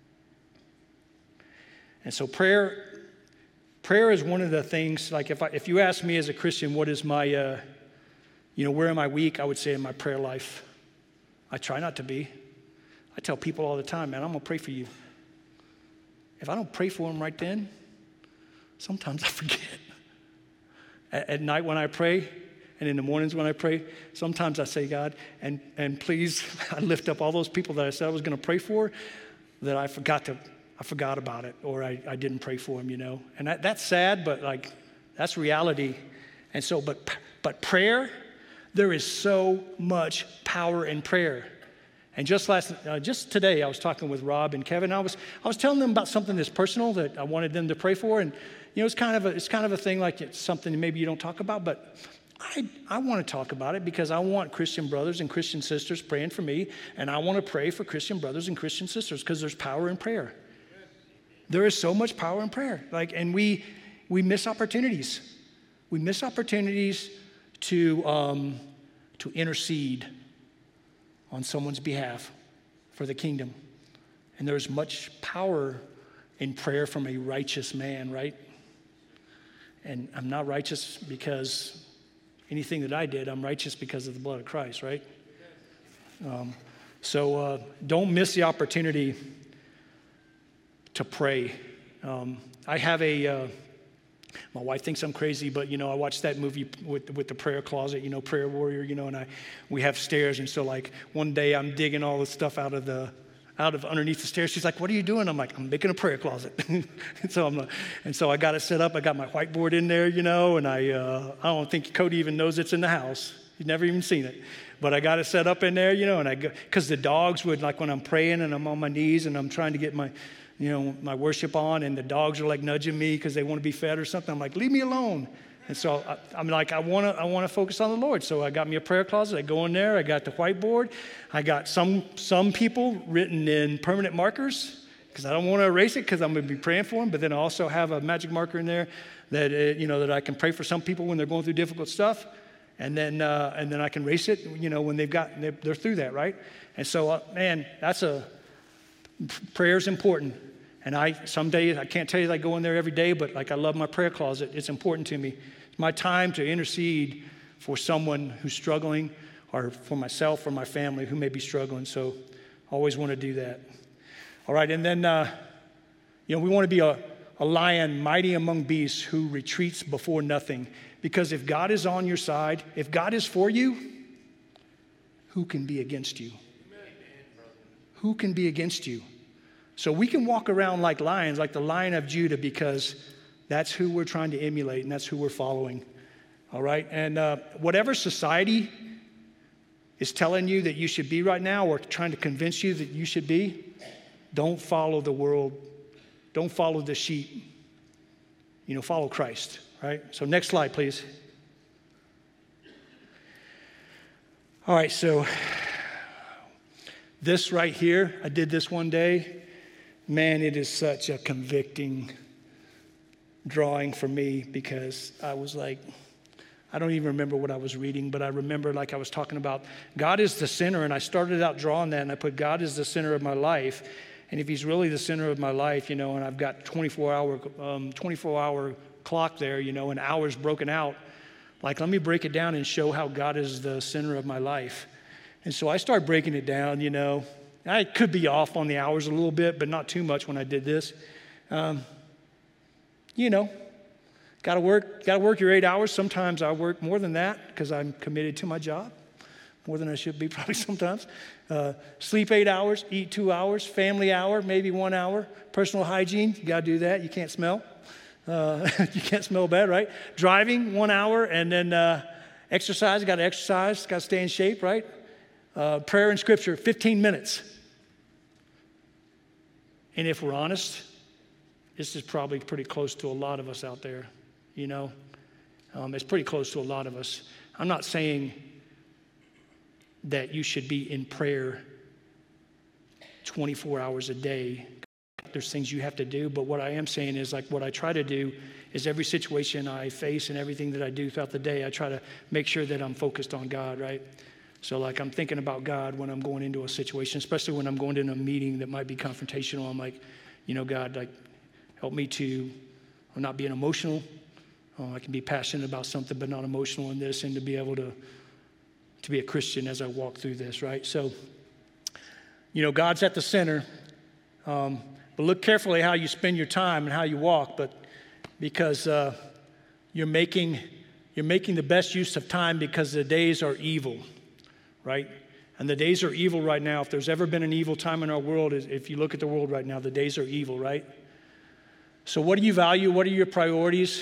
And so prayer, prayer is one of the things, like if I, if you ask me as a Christian, what is my, uh, you know, where am I weak? I would say in my prayer life. I try not to be. I tell people all the time, man, I'm going to pray for you. If I don't pray for them right then, sometimes I forget. At, at night when I pray, and in the mornings when I pray, sometimes I say, God, and, and please, I lift up all those people that I said I was going to pray for that I forgot to I forgot about it, or I, I didn't pray for him, you know. And that, that's sad, but like, that's reality. And so, but but prayer, there is so much power in prayer. And just last, uh, just today, I was talking with Rob and Kevin. I was, I was telling them about something that's personal that I wanted them to pray for. And, you know, it's kind of a, it's kind of a thing like it's something that maybe you don't talk about, but I, I want to talk about it because I want Christian brothers and Christian sisters praying for me. And I want to pray for Christian brothers and Christian sisters because there's power in prayer. There is so much power in prayer. Like, and we, we miss opportunities. We miss opportunities to, um, to intercede on someone's behalf for the kingdom. And there's much power in prayer from a righteous man, right? And I'm not righteous because anything that I did, I'm righteous because of the blood of Christ, right? Um, so uh, don't miss the opportunity to pray. Um, I have a, uh, my wife thinks I'm crazy, but, you know, I watched that movie with with the prayer closet, you know, Prayer Warrior, you know, and I, we have stairs. And so, like, one day I'm digging all the stuff out of the, out of underneath the stairs. She's like, what are you doing? I'm like, I'm making a prayer closet. and, so I'm like, and so I got it set up. I got my whiteboard in there, you know, and I, uh, I don't think Cody even knows it's in the house. He's never even seen it. But I got it set up in there, you know, and I go, because the dogs would, like, when I'm praying and I'm on my knees and I'm trying to get my, you know, my worship on, and the dogs are like nudging me because they want to be fed or something. I'm like, leave me alone. And so I, I'm like, I want to, I want to focus on the Lord. So I got me a prayer closet. I go in there. I got the whiteboard. I got some some people written in permanent markers because I don't want to erase it because I'm going to be praying for them. But then I also have a magic marker in there that uh, you know that I can pray for some people when they're going through difficult stuff, and then uh, and then I can erase it, you know, when they've got they're, they're through that, right? And so, uh, man, that's a prayer's important. And I, some days, I can't tell you that I go in there every day, but like I love my prayer closet. It's important to me. It's my time to intercede for someone who's struggling, or for myself or my family who may be struggling. So I always want to do that. All right, and then, uh, you know, we want to be a, a lion mighty among beasts who retreats before nothing. Because if God is on your side, if God is for you, who can be against you? Who can be against you? So we can walk around like lions, like the Lion of Judah, because that's who we're trying to emulate and that's who we're following. All right? And uh, whatever society is telling you that you should be right now or trying to convince you that you should be, don't follow the world. Don't follow the sheep. You know, follow Christ, right? So next slide, please. All right, so this right here, I did this one day. Man, it is such a convicting drawing for me because I was like, I don't even remember what I was reading, but I remember, like I was talking about, God is the center, and I started out drawing that, and I put God is the center of my life, and if he's really the center of my life, you know, and I've got twenty-four hour, um, twenty-four hour clock there, you know, and hours broken out, like let me break it down and show how God is the center of my life. And so I started breaking it down, you know. I could be off on the hours a little bit, but not too much when I did this. Um, you know, got to work, got to work your eight hours. Sometimes I work more than that because I'm committed to my job, more than I should be probably sometimes. Uh, sleep eight hours, eat two hours, family hour, maybe one hour. Personal hygiene, you got to do that. You can't smell. Uh, you can't smell bad, right? Driving, one hour, and then uh, exercise, got to exercise, got to stay in shape, right? Uh, prayer and scripture, fifteen minutes. And if we're honest, this is probably pretty close to a lot of us out there, you know. Um, it's pretty close to a lot of us. I'm not saying that you should be in prayer twenty-four hours a day. There's things you have to do, but what I am saying is, like, what I try to do is every situation I face and everything that I do throughout the day, I try to make sure that I'm focused on God, right? So, like, I'm thinking about God when I'm going into a situation, especially when I'm going into a meeting that might be confrontational. I'm like, you know, God, like, help me to I'm not being emotional. Oh, I can be passionate about something, but not emotional in this, and to be able to, to be a Christian as I walk through this, right? So, you know, God's at the center. Um, but look carefully how you spend your time and how you walk, but because uh, you're making you're making the best use of time because the days are evil. Right? And the days are evil right now. If there's ever been an evil time in our world, if you look at the world right now, the days are evil, right? So what do you value? What are your priorities?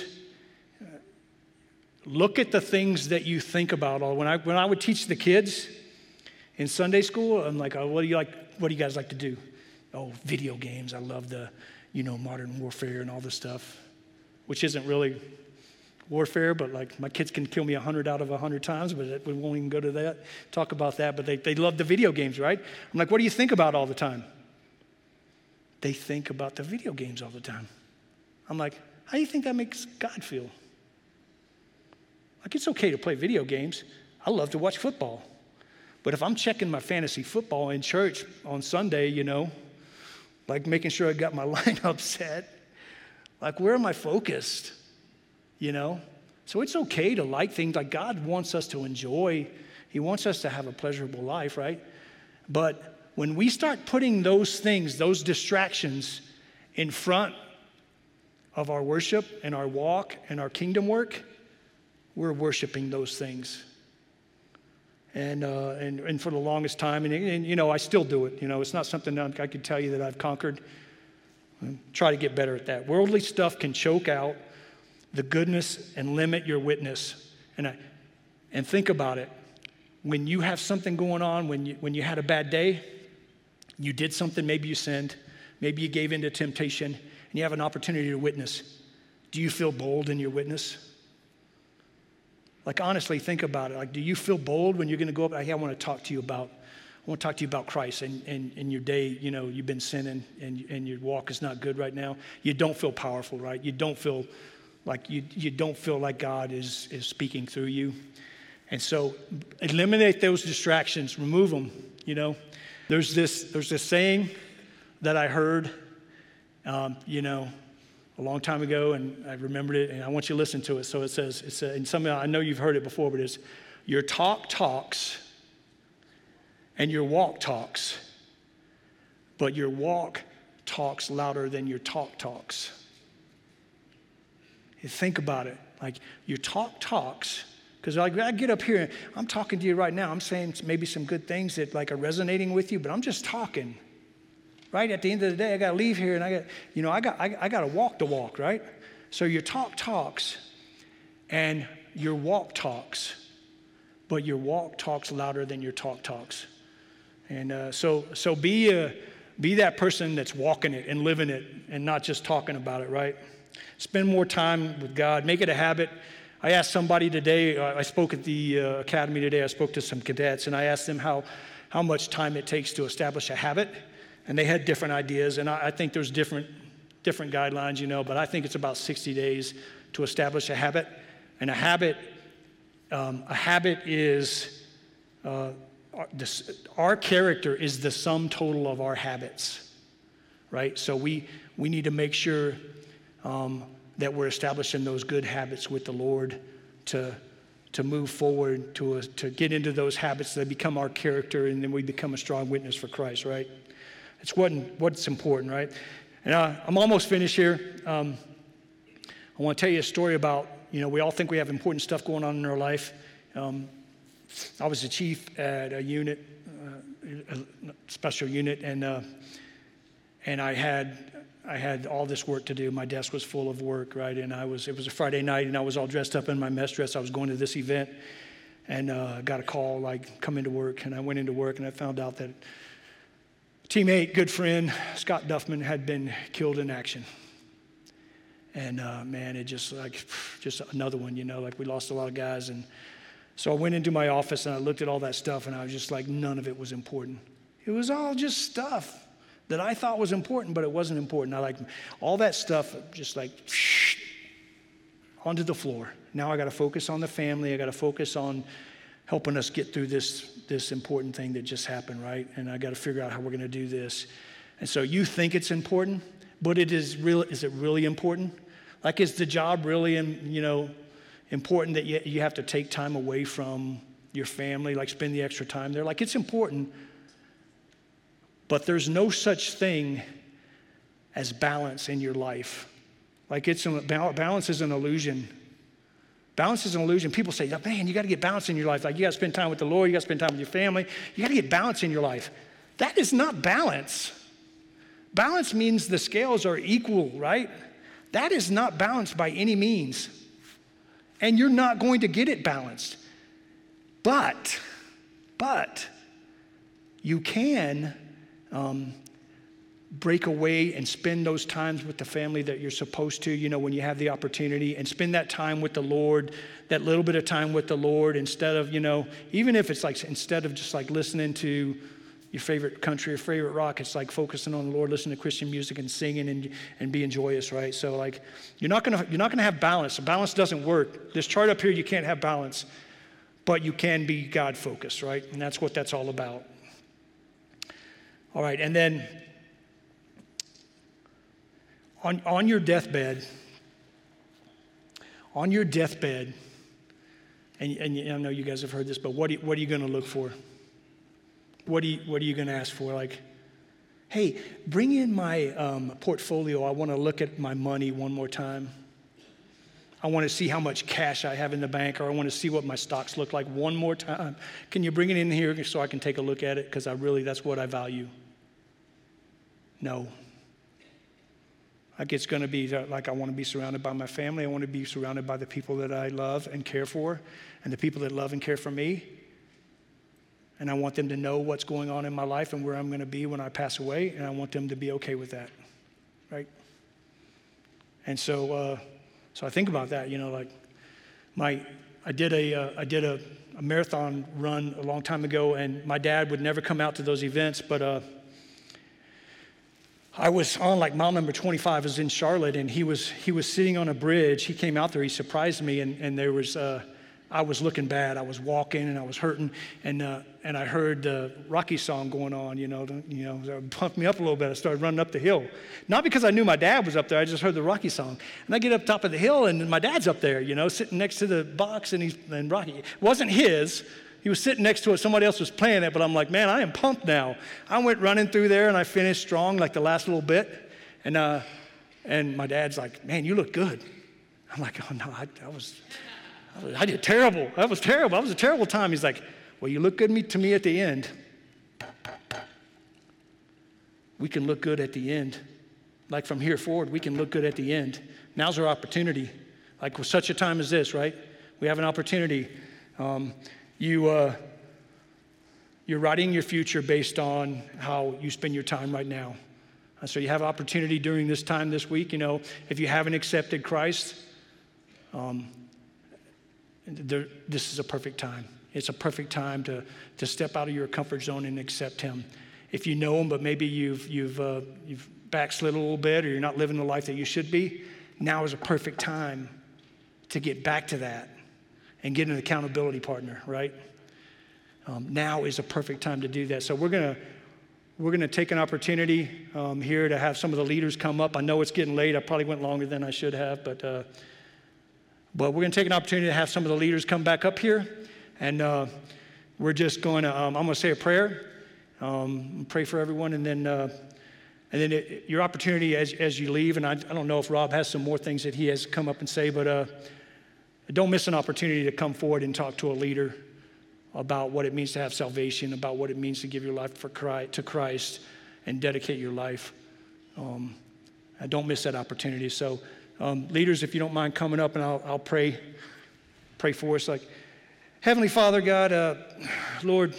Look at the things that you think about. When I, when I would teach the kids, In Sunday school, I'm like, oh, what do you like? What do you guys like to do? Oh, video games. I love the, you know, modern warfare and all this stuff, which isn't really warfare, but like my kids can kill me a hundred out of a hundred times, but we won't even go to that, talk about that. But they, they love the video games, right? I'm like, what do you think about all the time? They think about the video games all the time. I'm like, how do you think that makes God feel? Like, it's okay to play video games. I love to watch football. But if I'm checking my fantasy football in church on Sunday, you know, like making sure I got my lineup set, like, where am I focused? You know? So it's okay to like things. Like, God wants us to enjoy. He wants us to have a pleasurable life, right? But when we start putting those things, those distractions in front of our worship and our walk and our kingdom work, we're worshiping those things. And, uh, and and for the longest time, and, and you know, I still do it. You know, it's not something that I could tell you that I've conquered. I try to get better at that. Worldly stuff can choke out the goodness and limit your witness. And I, and think about it. When you have something going on, when you when you had a bad day, you did something, maybe you sinned, maybe you gave in to temptation, and you have an opportunity to witness. Do you feel bold in your witness? Like, honestly, think about it. Like, do you feel bold when you're going to go up? Hey, I want to talk to you about, I want to talk to you about Christ and, and, and your day, you know, you've been sinning and, and your walk is not good right now. You don't feel powerful, right? You don't feel like you you don't feel like God is is speaking through you. And so eliminate those distractions, remove them, you know. There's this, there's this saying that I heard, um, you know, a long time ago, and I remembered it, and I want you to listen to it. So it says, it's a, and some, I know you've heard it before, but it's, your talk talks and your walk talks, but your walk talks louder than your talk talks. You think about it. Like, your talk talks, because I, I get up here, and I'm talking to you right now. I'm saying maybe some good things that like are resonating with you, but I'm just talking. Right? At the end of the day, I got to leave here, and I got, you know, I got, I, I got to walk the walk, right? So your talk talks, and your walk talks, but your walk talks louder than your talk talks. And uh, so, so be a, be that person that's walking it and living it, and not just talking about it, right? Spend more time with God. Make it a habit. I asked somebody today. Uh, I spoke at the uh, academy today. I spoke to some cadets, and I asked them how how much time it takes to establish a habit. And they had different ideas, and I, I think there's different different guidelines, you know, but I think it's about sixty days to establish a habit. And a habit, um, a habit is, uh, our, this, our character is the sum total of our habits, right? So we we need to make sure um, that we're establishing those good habits with the Lord to to move forward, to, a, to get into those habits that become our character, and then we become a strong witness for Christ, right? It's what, what's important, right? And uh, I'm almost finished here. Um, I want to tell you a story about, you know, we all think we have important stuff going on in our life. Um, I was the chief at a unit, uh, a special unit, and uh, and I had I had all this work to do. My desk was full of work, right? And I was it was a Friday night, and I was all dressed up in my mess dress. I was going to this event, and uh, got a call like, come into work, and I went into work, and I found out that teammate, good friend, Scott Duffman, had been killed in action. And uh, man, it just like, just another one, you know, like we lost a lot of guys. And so I went into my office and I looked at all that stuff, and I was just like, none of it was important. It was all just stuff that I thought was important, but it wasn't important. I like all that stuff just like onto the floor. Now I got to focus on the family. I got to focus on helping us get through this this important thing that just happened, right? And I got to figure out how we're going to do this. And so you think it's important, but it is real. Is it really important? Like, is the job really, in, you know, important that you, you have to take time away from your family, like spend the extra time there? Like, it's important, but there's no such thing as balance in your life. Like, it's a, balance is an illusion. Balance is an illusion. People say, man, you got to get balance in your life. Like, you got to spend time with the Lord. You got to spend time with your family. You got to get balance in your life. That is not balance. Balance means the scales are equal, right? That is not balanced by any means. And you're not going to get it balanced. But, but, you can um, break away and spend those times with the family that you're supposed to, you know, when you have the opportunity, and spend that time with the Lord, that little bit of time with the Lord, instead of, you know, even if it's like, instead of just like listening to your favorite country or favorite rock, it's like focusing on the Lord, listening to Christian music and singing and, and being joyous, right? So like, you're not gonna, you're not gonna have balance. Balance doesn't work. This chart up here, you can't have balance, but you can be God-focused, right? And that's what that's all about. All right, and then on, on your deathbed, on your deathbed, and, and I know you guys have heard this, but what, do, what are you gonna look for? What are you, what are you gonna ask for? Like, hey, bring in my um, portfolio. I wanna look at my money one more time. I wanna see how much cash I have in the bank, or I wanna see what my stocks look like one more time. Can you bring it in here so I can take a look at it? Because I really, that's what I value. No. Like, it's gonna be like, I wanna be surrounded by my family. I wanna be surrounded by the people that I love and care for, and the people that love and care for me. And I want them to know what's going on in my life and where I'm gonna be when I pass away, and I want them to be okay with that, right? And so, uh, so I think about that, you know, like my, I did a, uh, I did a, a marathon run a long time ago, and my dad would never come out to those events, but uh, I was on like mile number twenty-five. I was in Charlotte, and he was he was sitting on a bridge. He came out there. He surprised me, and and there was uh, I was looking bad. I was walking, and I was hurting, and uh, and I heard the Rocky song going on. You know, you know, it pumped me up a little bit. I started running up the hill, not because I knew my dad was up there. I just heard the Rocky song, and I get up top of the hill, and my dad's up there. You know, sitting next to the box, and he's and Rocky. It wasn't his. He was sitting next to it. Somebody else was playing it, but I'm like, man, I am pumped now. I went running through there, and I finished strong, like the last little bit. And uh, and my dad's like, man, you look good. I'm like, oh, no, I, I, was, I was, I did terrible. That was terrible. That was a terrible time. He's like, well, you look good me, to me at the end. We can look good at the end. Like from here forward, we can look good at the end. Now's our opportunity. Like with such a time as this, right? We have an opportunity. Um, You, uh, you're writing your future based on how you spend your time right now. Uh, so you have opportunity during this time this week. You know, if you haven't accepted Christ, um, there, this is a perfect time. It's a perfect time to, to step out of your comfort zone and accept Him. If you know Him, but maybe you've, you've, uh, you've backslid a little bit, or you're not living the life that you should be, now is a perfect time to get back to that and get an accountability partner, right? Um, now is a perfect time to do that. So we're gonna we're gonna take an opportunity um, here to have some of the leaders come up. I know it's getting late. I probably went longer than I should have, but uh, but we're gonna take an opportunity to have some of the leaders come back up here, and uh, we're just going to. Um, I'm gonna say a prayer, um, pray for everyone, and then uh, and then it, your opportunity as as you leave. And I, I don't know if Rob has some more things that he has come up and say, but. Uh, Don't miss an opportunity to come forward and talk to a leader about what it means to have salvation, about what it means to give your life for Christ, to Christ and dedicate your life. Um, don't miss that opportunity. So um, leaders, if you don't mind coming up, and I'll, I'll pray, pray for us. Like, Heavenly Father, God, uh, Lord,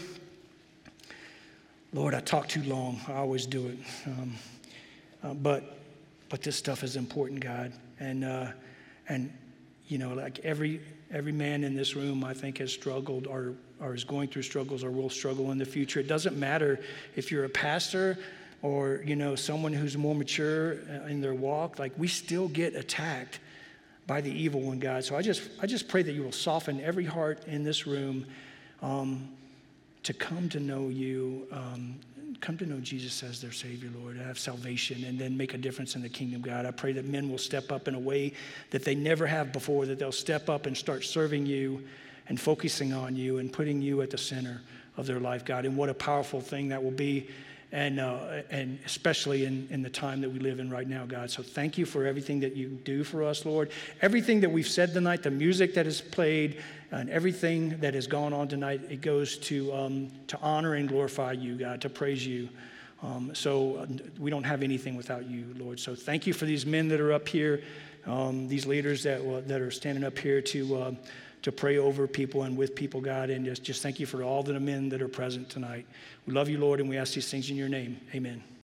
Lord, I talk too long. I always do it. Um, uh, but but this stuff is important, God. And uh, and you know, like every every man in this room, I think, has struggled or, or is going through struggles or will struggle in the future. It doesn't matter if you're a pastor or, you know, someone who's more mature in their walk. Like, we still get attacked by the evil one, God. So I just I just pray that you will soften every heart in this room um, to come to know you, um, come to know Jesus as their Savior, Lord, to have salvation and then make a difference in the kingdom, God. I pray that men will step up in a way that they never have before, that they'll step up and start serving you and focusing on you and putting you at the center of their life, God. And what a powerful thing that will be, and uh, and especially in, in the time that we live in right now, God. So thank you for everything that you do for us, Lord. Everything that we've said tonight, the music that is played, and everything that has gone on tonight, it goes to um, to honor and glorify you, God, to praise you. Um, so uh, we don't have anything without you, Lord. So thank you for these men that are up here. um, these leaders that, uh, that are standing up here to, uh, to pray over people and with people, God. And just, just thank you for all the men that are present tonight. We love you, Lord, and we ask these things in your name. Amen.